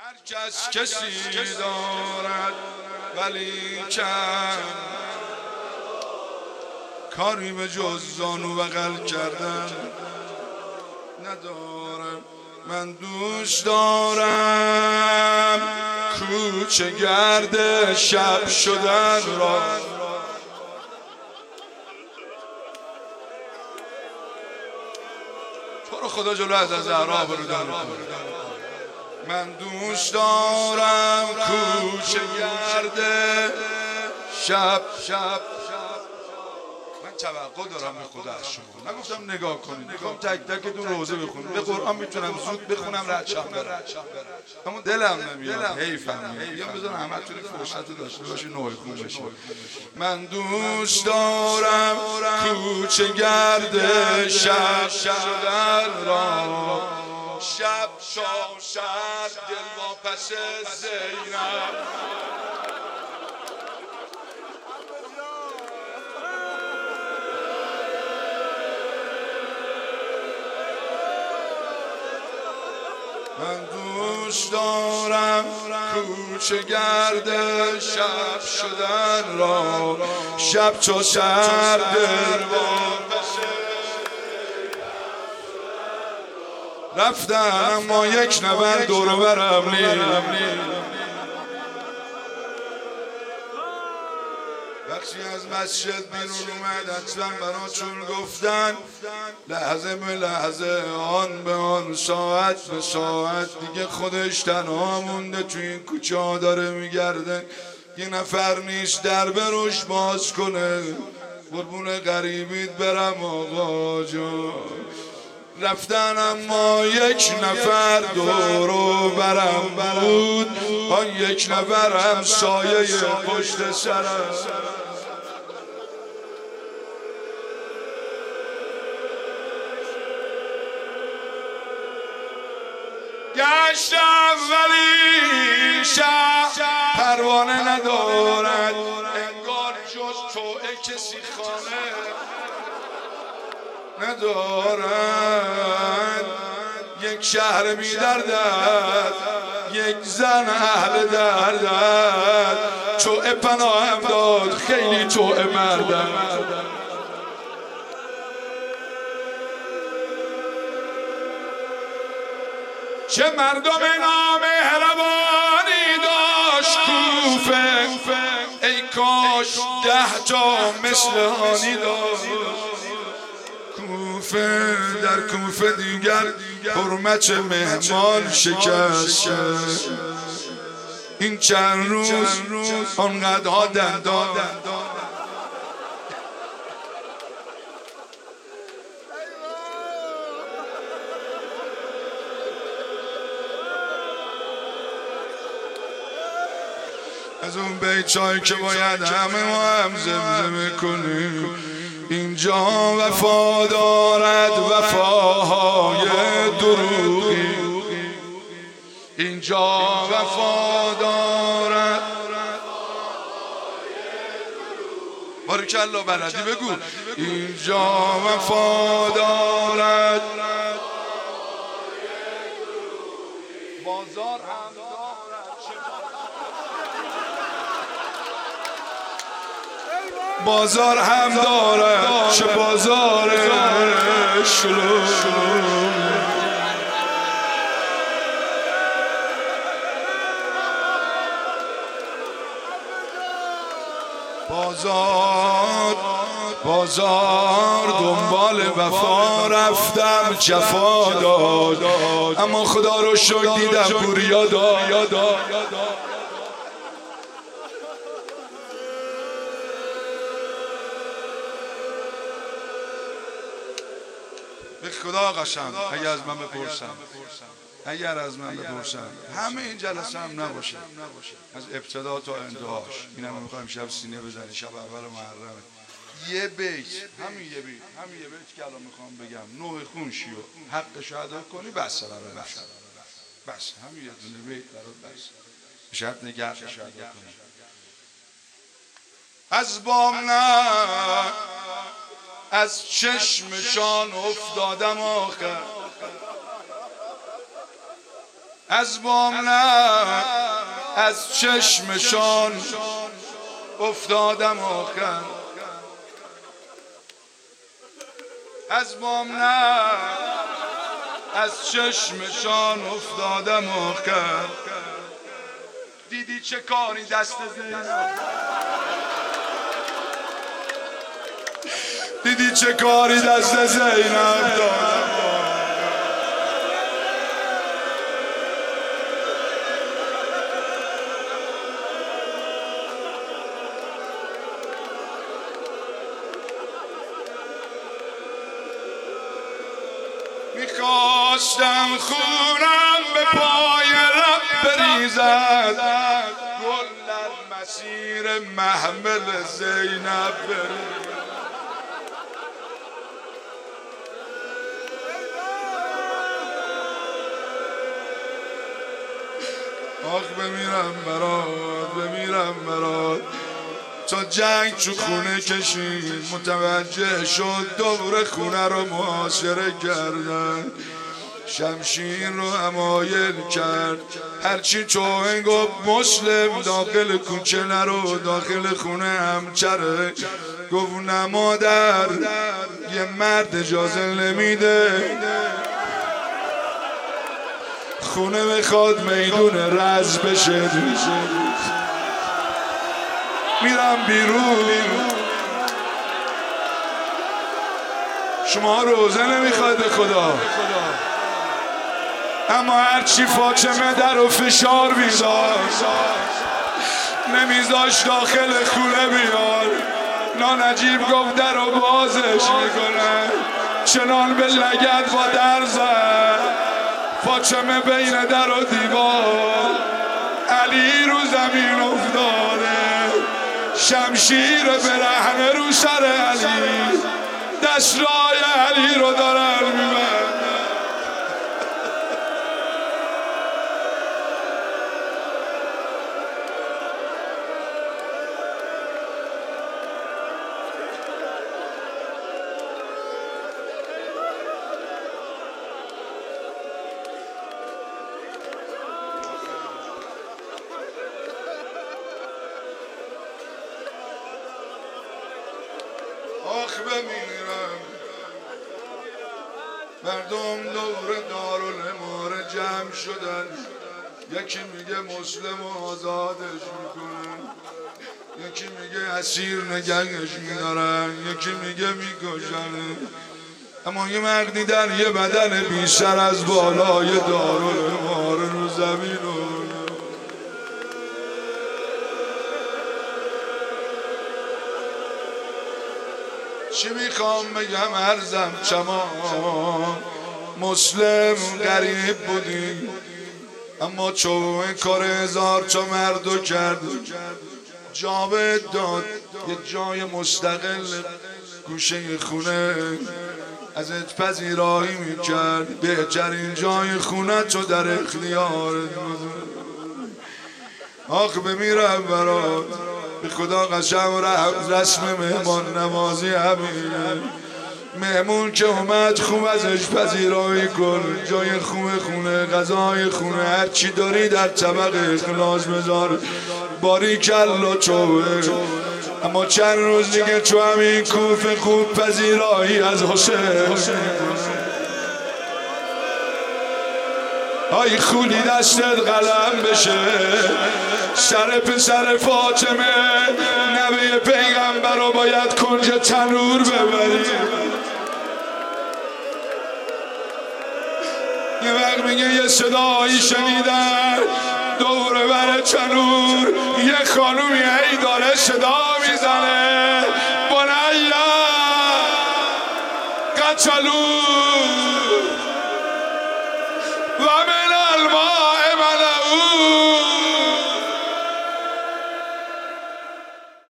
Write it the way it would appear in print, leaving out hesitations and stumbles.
هر کس کسی دارد ولی کاری به جز زانو بغل کردن ندارم. من دوست دارم کوچه گرد شب شدن را. تو رو خدا جلو از زهرا برودن. من دوست دارم کوچه گرد شب. من توقع دارم به خدا از شما، نگفتم نگاه کنید، میخوام تک تکتون روزه بخونید. به قرآن میتونم زود بخونم رد برم، اما دلم نمیاد، حیفم میاد. بذارم همتون فرصت داشته باشید نوع خون بشه. من دوست دارم کوچه گرد شب شدن را. شب شاید دل واپس زینب. من دوست دارم کوچه گرد شب شدن را. شب چو سر دل واپس رفتن، اما یک نفر دور برم نیست. وقتی از مسجد بیرون اومد حتما براتون گفتن لحظه به لحظه، آن به آن، ساعت به ساعت دیگه خودش تنها مونده تو این کوچه ها داره میگرده. یه نفر نیست در بروش باز کنه. قربون غریبیت برم آقا جان. رفتن اما یک نفر دورو برم بود. آن یک نفر هم سایه پشت سرم. گشتم ولی شب پروانه ندارد، انگار جز توئه کسی خانه ندارد. یک شهر بی دردد، یک زن اهل دردد. توئه پناهم داد، خیلی توئه مردد. چه مردم نامهربانی داشت کوفه، ای کاش 10 تا مثل آنی داشت کوفه. در کوفه دیگر حرمت مهمان شکست. این چند روز آنقدرها دندان از اون بیتایی که باید همه ما هم زمزمه کنیم. اینجا وفا دارد وفاهای دروغی. اینجا وفا دارد. بارکالله بلدی بگو. اینجا وفا دارد. بازار هم بازار هم دارد، چه بازار شلوغ. بازار دنبال وفا رفتم، جفا داد، اما خدا رو شکر دیدم پوریا داد. به خدا قسم اگر از من بپرسن همه این جلسه هم نباشه از ابتدا تا انتهاش، اینم میخوایم شب سینه بزنی، شب اول محرمه، یه بیت، همین یه بیت که الان میخوام بگم، نوع خونشی و حقش ادا کنی، بس بس همین یه دونه بیت برات بس، شرط نگهش ادا کنی. از بام نه از چشمشان افتادم آخر، از بام نه از چشمشان افتادم آخر، از بام نه از چشمشان افتادم آخر. دیدی چه کاری دست زینب، دیدی چه کاری دست زینب دادم. میخواستم خونم به پای لب بریزد، گل در مسیر محمل زینب بریزد. آخ بمیرم برات، بمیرم برات. تا جنگ چو خونه کشید متوجه شد دور خونه رو محاصره کردن، شمشیر رو حمایل کرد. هرچی چوهن گفت مسلم داخل کوچه نرو، داخل خونه همچره. گفت نه مادر یه مرد اجازه نمیده، خونه میخواد میدون رز بشه. میرم بیرون، شما روزه نمیخواد به خدا، اما هرچی فاطمه در و فشار بیزار نمیذاش داخل خونه بیار. نانجیب گفت در و بازش میکنه، چنان به لگد با در زد. فاطمه بین در و دیوار، علی رو زمین افتاده، شمشیر برهنه رو سر علی، دستای علی رو دارن میبرن. آخ بمیرم. مردم دور دارالاماره جمع شدن، یکی میگه مسلم آزادش میکنن، یکی میگه اسیر نگهش میدارن، یکی میگه میکشن. اما یه مردی در یه بدن بیشتر از بالای دارالاماره رو زمین چی میخوام بگم عرضم چمان. مسلم غریب بودی اما چون کار هزار تا مردو کرد، جاوید داد یه جای مستقل گوشه خونه، ازت پذیرایی میکرد. بهترین جای خونه تو در اختیارت بود. آخ بمیرم برات، به خدا قسم رسم مهمان نوازی همینه. مهمون که اومد خوب ازش پذیرایی کن، جای خونه غذای خونه، هرچی داری در طبق اخلاص بذار. باریکلا توه. اما چند روز دیگه تو همین کوفه خوب پذیرایی از حسین. آی خولی دستت قلم بشه، سر پسر فاطمه نبی پیغمبر رو باید کنج تنور ببری. یه وقت میگه یه صدایی شنیدن دور بر تنور، یه خانومی هی داره صدا میزنه، بنیا قتلو